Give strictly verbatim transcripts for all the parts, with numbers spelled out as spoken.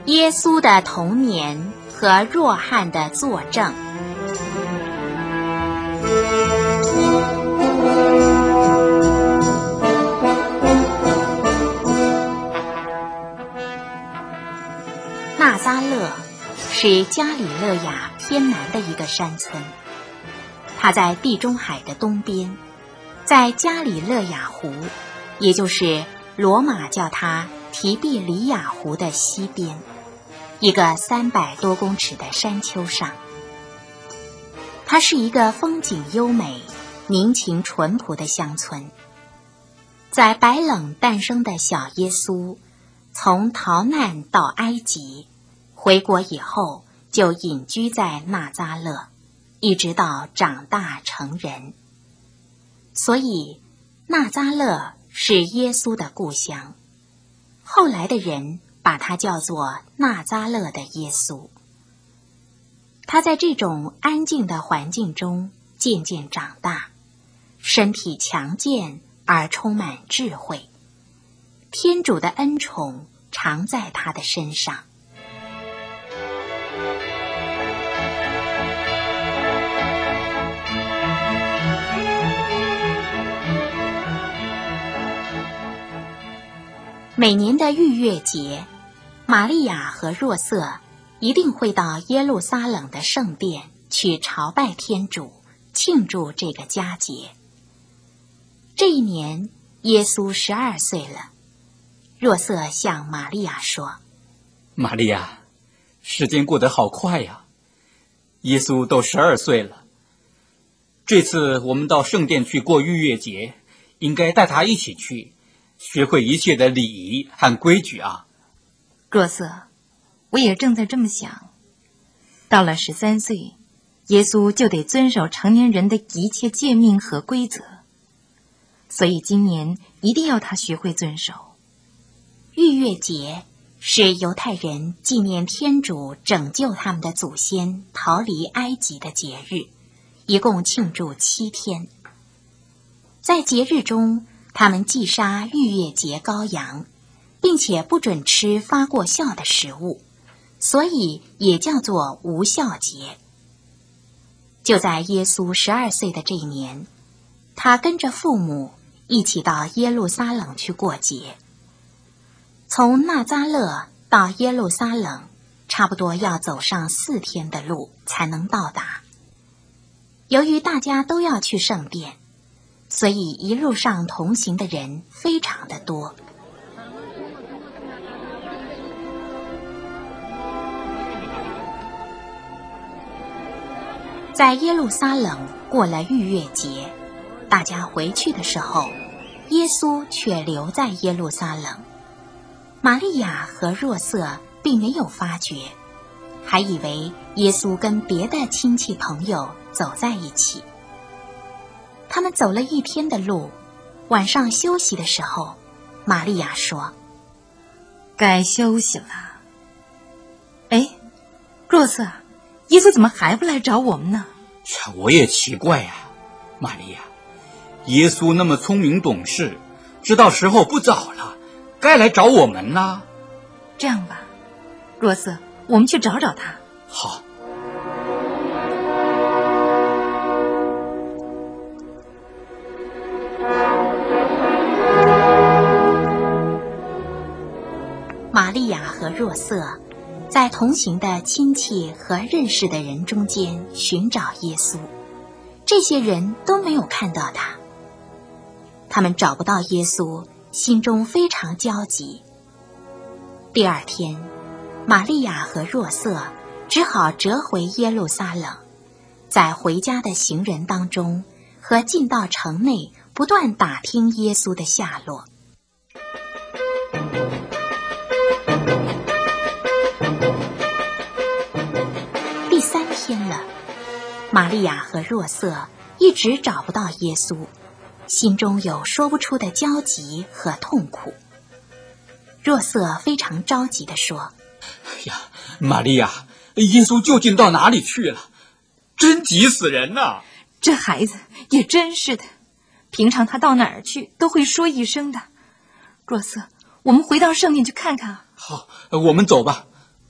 耶稣的童年和若翰的作证。纳匝勒是加里肋亚偏南的一个山村，它在地中海的东边，在加里肋亚湖，也就是罗马叫它提庇里亚湖的西边，一个三百多公尺的山丘上。它是一个风景优美、民情淳朴的乡村。在白冷诞生的小耶稣，从逃难到埃及，回国以后就隐居在纳匝勒，一直到长大成人。所以纳匝勒是耶稣的故乡，后来的人把它叫做纳匝勒的耶稣。他在这种安静的环境中渐渐长大，身体强健而充满智慧，天主的恩宠常在他的身上。每年的逾越节，玛利亚和若瑟一定会到耶路撒冷的圣殿去朝拜天主，庆祝这个佳节。这一年，耶稣十二岁了。若瑟向玛利亚说：“ 玛利亚，时间过得好快呀！耶稣都十二岁了。这次我们到圣殿去过逾越节，应该带他一起去，学会一切的礼仪和规矩啊。” 若瑟，我也正在这么想。到了十三岁，耶稣就得遵守成年人的一切诫命和规则，所以今年一定要他学会遵守。 逾越节是犹太人纪念天主拯救他们的祖先逃离埃及的节日，一共庆祝七天。在节日中，他们祭杀逾越节羔羊，并且不准吃发过酵的食物，所以也叫做无酵节。就在耶稣十二岁的这一年，他跟着父母一起到耶路撒冷去过节。从纳匝勒到耶路撒冷，差不多要走上四天的路才能到达。由于大家都要去圣殿，所以一路上同行的人非常的多。在耶路撒冷过了逾越节，大家回去的时候，耶稣却留在耶路撒冷。玛利亚和若瑟并没有发觉，还以为耶稣跟别的亲戚朋友走在一起。他们走了一天的路，晚上休息的时候，玛利亚说：“ 该休息了。”哎，若瑟，耶稣怎么还不来找我们呢？ 我也奇怪呀、啊，玛利亚，耶稣那么聪明懂事，知道时候不早了，该来找我们啦。 这样吧，若瑟，我们去找找他。 好。 玛利亚和若瑟在同行的亲戚和认识的人中间寻找耶稣，这些人都没有看到他。他们找不到耶稣，心中非常焦急。第二天，玛利亚和若瑟只好折回耶路撒冷，在回家的行人当中和进到城内不断打听耶稣的下落。第三天了，玛利亚和若瑟一直找不到耶稣，心中有说不出的焦急和痛苦。若瑟非常着急地说：“ 哎呀，玛利亚，耶稣究竟到哪里去了？真急死人呐！ 这孩子也真是的，平常他到哪儿去都会说一声的。若瑟，我们回到圣殿去看看啊。” 好，我们走吧。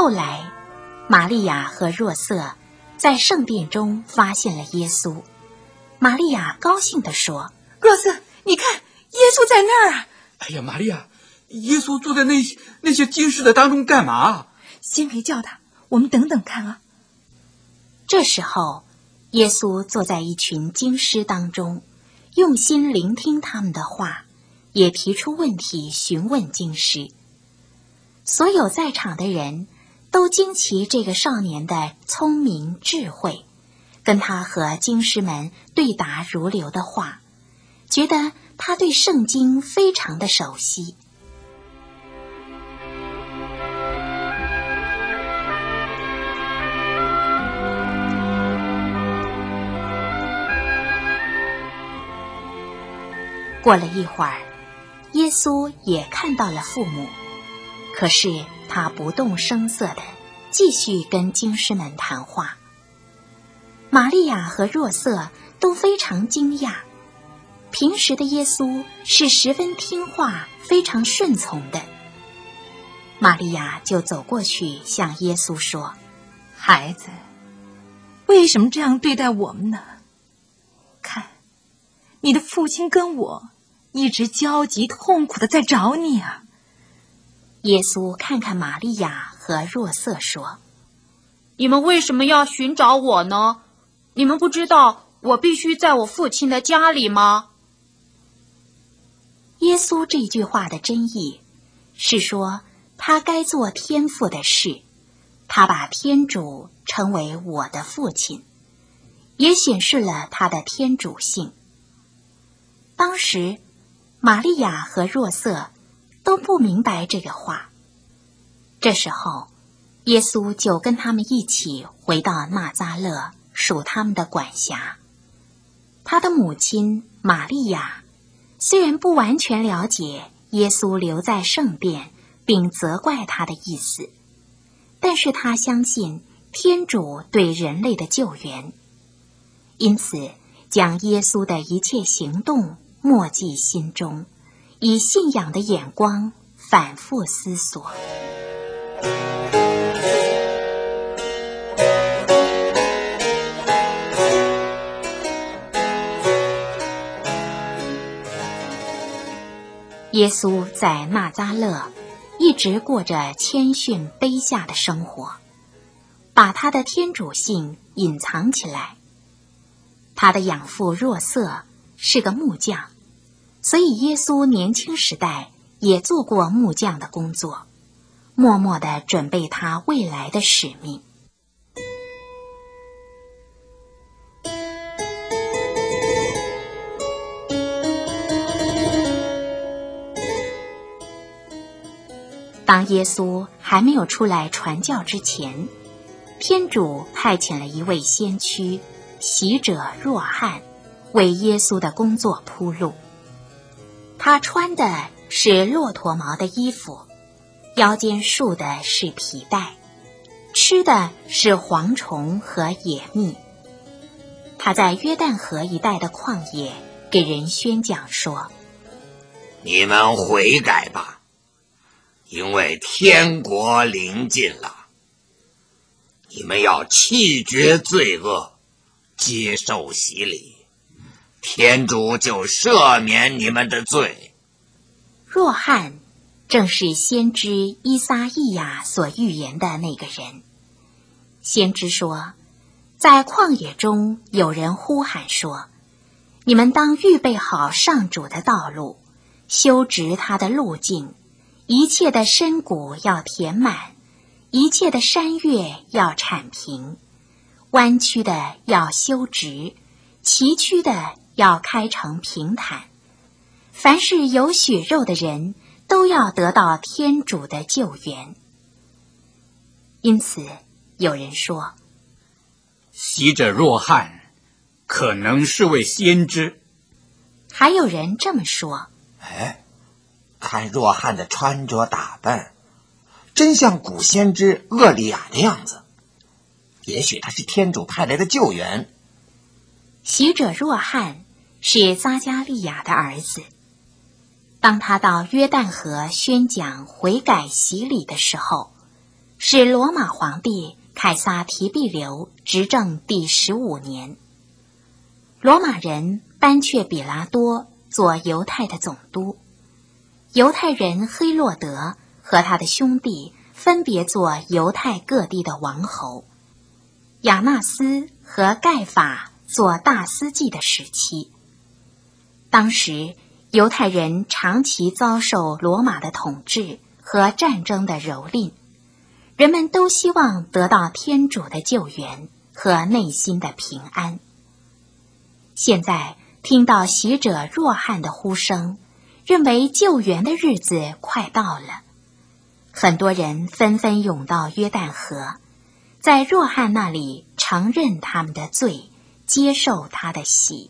后来，玛利亚和若瑟在圣殿中发现了耶稣。玛利亚高兴地说：“ 若瑟，你看，耶稣在那儿啊！” 哎呀，玛利亚，耶稣坐在那些那些经师的当中干嘛？ 先别叫他，我们等等看啊。 这时候，耶稣坐在一群经师当中，用心聆听他们的话，也提出问题询问经师。所有在场的人都惊奇这个少年的聪明智慧，跟他和经师们对答如流的话，觉得他对圣经非常的熟悉。过了一会儿，耶稣也看到了父母，可是他不动声色地继续跟经师们谈话。玛利亚和若瑟都非常惊讶，平时的耶稣是十分听话、非常顺从的。玛利亚就走过去向耶稣说：“ 孩子，为什么这样对待我们呢？看，你的父亲跟我一直焦急痛苦的在找你啊。” 耶稣看看玛利亚和若瑟说：“ 你们为什么要寻找我呢？你们不知道我必须在我父亲的家里吗？” 耶稣这句话的真意是说，他该做天父的事，他把天主称为我的父亲，也显示了他的天主性。当时玛利亚和若瑟都不明白这个话，这时候耶稣就跟他们一起回到纳匝勒，属他们的管辖。他的母亲玛利亚虽然不完全了解耶稣留在圣殿并责怪他的意思，但是他相信天主对人类的救援，因此将耶稣的一切行动默记心中，以信仰的眼光反复思索。耶稣在纳匝勒一直过着谦逊卑下的生活，把他的天主性隐藏起来。他的养父若瑟是个木匠，所以耶稣年轻时代也做过木匠的工作，默默地准备他未来的使命。当耶稣还没有出来传教之前，天主派遣了一位先驱洗者若翰为耶稣的工作铺路。他穿的是骆驼毛的衣服，腰间束的是皮带，吃的是蝗虫和野蜜。他在约旦河一带的旷野给人宣讲说：“ 你们悔改吧，因为天国临近了。你们要弃绝罪恶，接受洗礼，天主就赦免你们的罪。” 若翰正是先知依撒意亚所预言的那个人。先知说，在旷野中有人呼喊说：“你们当预备好上主的道路，修直他的路径，一切的深谷要填满，一切的山岳要铲平，弯曲的要修直，崎岖的要开成平坦。凡是有血肉的人都要得到天主的救援。”因此有人说， 洗者若翰可能是位先知。 还有人这么说， 哎，看若翰的穿着打扮，真像古先知厄利亚的样子，也许他是天主派来的救援。 洗者若翰是撒加利亚的儿子，当他到约旦河宣讲悔改洗礼的时候， 是罗马皇帝凯撒提庇留执政第十五年。罗马人颁阙比拉多做犹太的总督，犹太人黑洛德和他的兄弟分别做犹太各地的王侯，亚纳斯和盖法做大司祭的时期。当时犹太人长期遭受罗马的统治和战争的蹂躏，人们都希望得到天主的救援和内心的平安。现在听到洗者若翰的呼声，认为救援的日子快到了，很多人纷纷涌到约旦河，在若翰那里承认他们的罪，接受他的洗。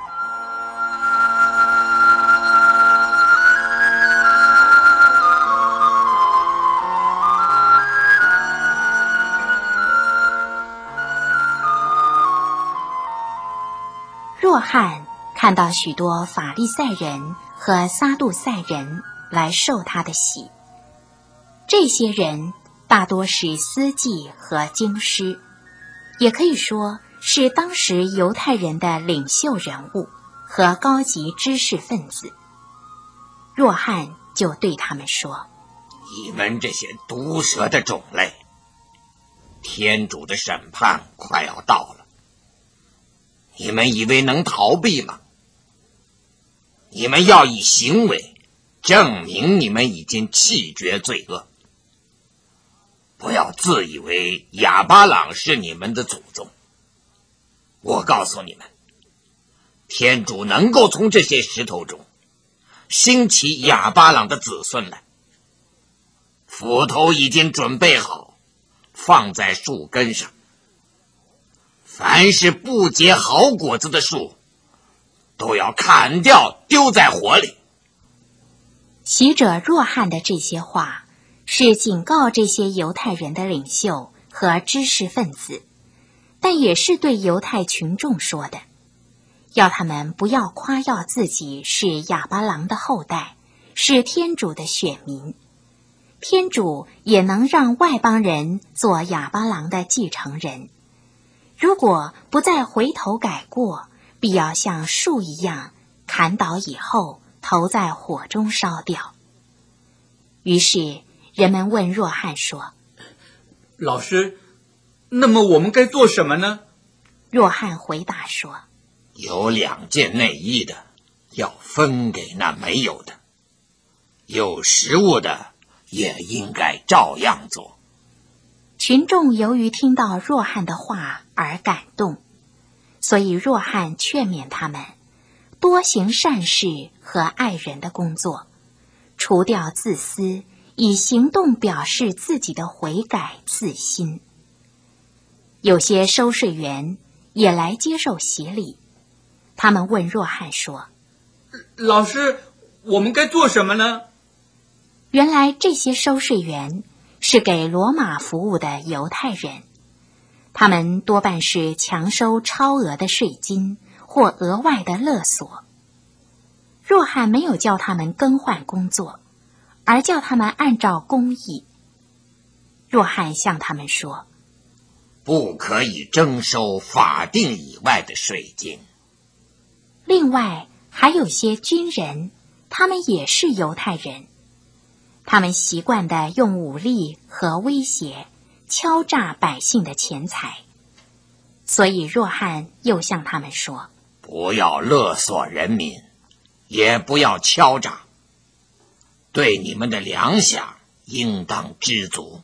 若翰看到许多法利赛人和撒杜塞人来受他的洗，这些人大多是司祭和经师，也可以说是当时犹太人的领袖人物和高级知识分子。若翰就对他们说： 你们这些毒蛇的种类，天主的审判快要到了，你们以为能逃避吗？你们要以行为证明你们已经弃绝罪恶。不要自以为亚巴郎是你们的祖宗。我告诉你们，天主能够从这些石头中兴起亚巴郎的子孙来。斧头已经准备好，放在树根上。凡是不结好果子的树，都要砍掉，丢在火里。 洗者若翰的这些话是警告这些犹太人的领袖和知识分子，但也是对犹太群众说的，要他们不要夸耀自己是亚巴郎的后代，是天主的选民。天主也能让外邦人做亚巴郎的继承人，如果不再回头改过，必要像树一样砍倒以后投在火中烧掉。于是人们问若翰说： 老师，那么我们该做什么呢？ 若翰回答说： 有两件内衣的要分给那没有的，有食物的也应该照样做。 群众由于听到若翰的话而感动，所以若翰劝勉他们多行善事和爱人的工作，除掉自私，以行动表示自己的悔改自新。有些收税员也来接受洗礼，他们问若翰说： 老师，我们该做什么呢？ 原来这些收税员是给罗马服务的犹太人，他们多半是强收超额的税金或额外的勒索。若翰没有叫他们更换工作，而叫他们按照公义。若翰向他们说： 不可以征收法定以外的税金。 另外还有些军人，他们也是犹太人，他们习惯地用武力和威胁敲诈百姓的钱财，所以若翰又向他们说： 不要勒索人民，也不要敲诈，对你们的粮饷应当知足。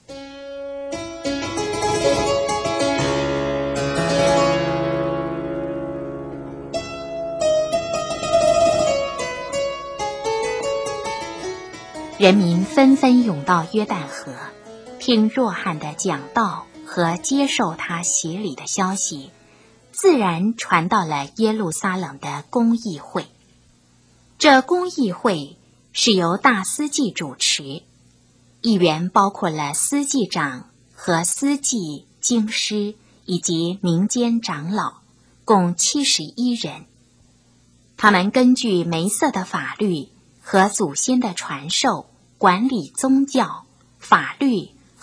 人民纷纷涌到约旦河，听若翰的讲道和接受他洗礼的消息，自然传到了耶路撒冷的公议会。这公议会是由大司祭主持，议员包括了司祭长和司祭、经师以及民间长老，共七十一人。他们根据梅瑟的法律和祖先的传授，管理宗教、法律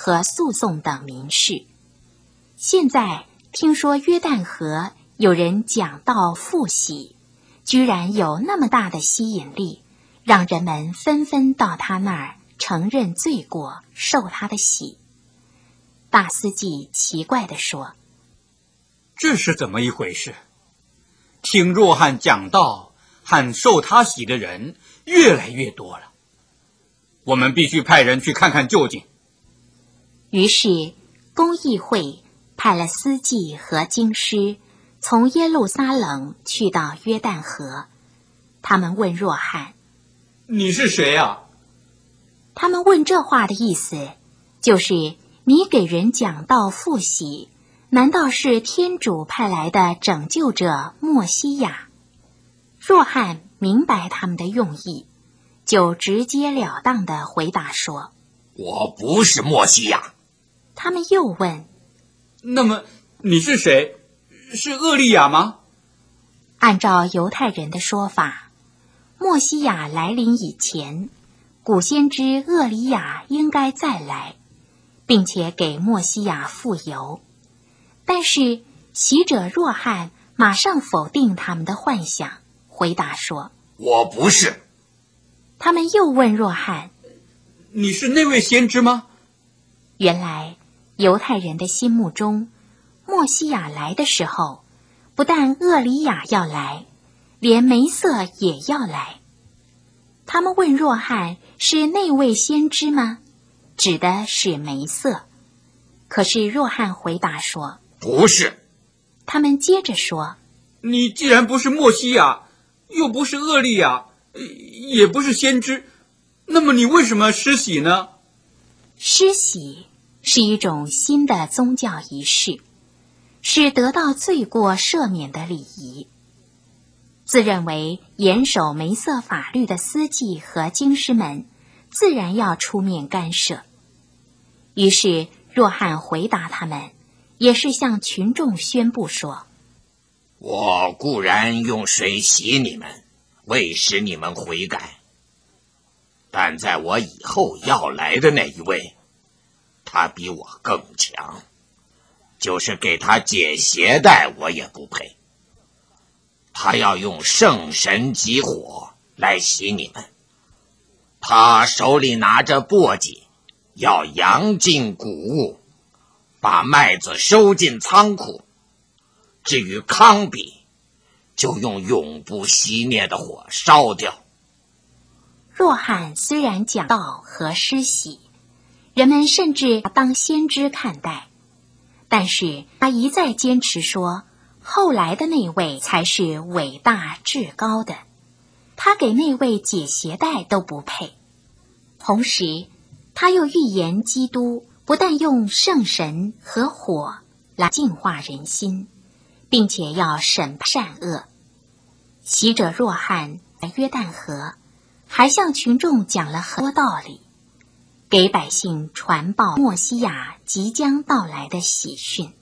和诉讼等民事。现在听说约旦河有人讲道复洗，居然有那么大的吸引力，让人们纷纷到他那儿承认罪过，受他的洗。大司祭奇怪地说： 这是怎么一回事？听若翰讲道和受他洗的人越来越多了，我们必须派人去看看究竟。 于是公议会派了司祭和经师从耶路撒冷去到约旦河。他们问若翰： 你是谁啊？ 他们问这话的意思就是你给人讲道复洗，难道是天主派来的拯救者默西亚？若翰明白他们的用意，就直截了当地回答说： 我不是默西亚。 他们又问： 那么你是谁？是厄利亚吗？ 按照犹太人的说法，默西亚来临以前，古先知厄里亚应该再来，并且给默西亚傅油。但是洗者若翰马上否定他们的幻想，回答说： 我不是。 他们又问若翰： 你是那位先知吗？ 原来犹太人的心目中，默西亚来的时候，不但厄里亚要来，连梅瑟也要来。他们问若翰是那位先知吗？指的是梅瑟。可是若翰回答说： 不是。 他们接着说： 你既然不是默西亚，又不是厄利亚，也不是先知，那么你为什么施洗呢？ 施洗是一种新的宗教仪式，是得到罪过赦免的礼仪。自认为严守梅瑟法律的司祭和经师们自然要出面干涉。于是若翰回答他们，也是向群众宣布说： 我固然用水洗你们，为使你们悔改，但在我以后要来的那一位，他比我更强，就是给他解鞋带我也不配。他要用圣神及火来洗你们，他手里拿着簸箕，要扬进谷物，把麦子收进仓库。至于糠秕，就用永不熄灭的火烧掉。 若翰虽然讲道和施洗，人们甚至当先知看待，但是他一再坚持说，后来的那位才是伟大至高的，他给那位解鞋带都不配。同时他又预言基督不但用圣神和火来净化人心，并且要审判善恶。洗者若翰在约旦河还向群众讲了很多道理，给百姓传报默西亚即将到来的喜讯。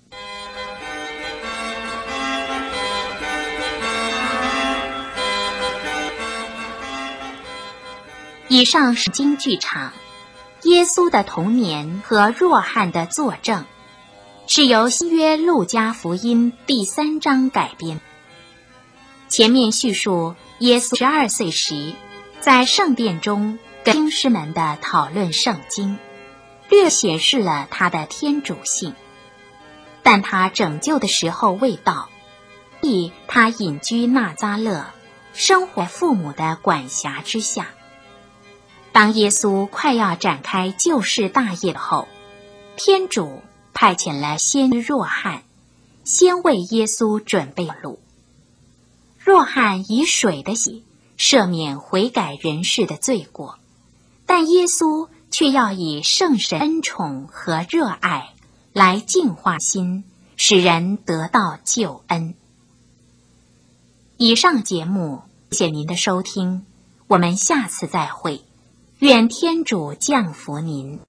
以上是京剧场耶稣的童年和若翰的作证，是由新约路加福音第三章改编。前面叙述耶稣十二岁时在圣殿中跟经师们的讨论圣经，略显示了他的天主性，但他拯救的时候未到，所以他隐居纳匝勒，生活父母的管辖之下。当耶稣快要展开救世大业后，天主派遣了先知若翰，先为耶稣准备路。若翰以水的洗赦免悔改人世的罪过，但耶稣却要以圣神恩宠和热爱来净化心，使人得到救恩。以上节目谢谢您的收听，我们下次再会，愿天主降福您。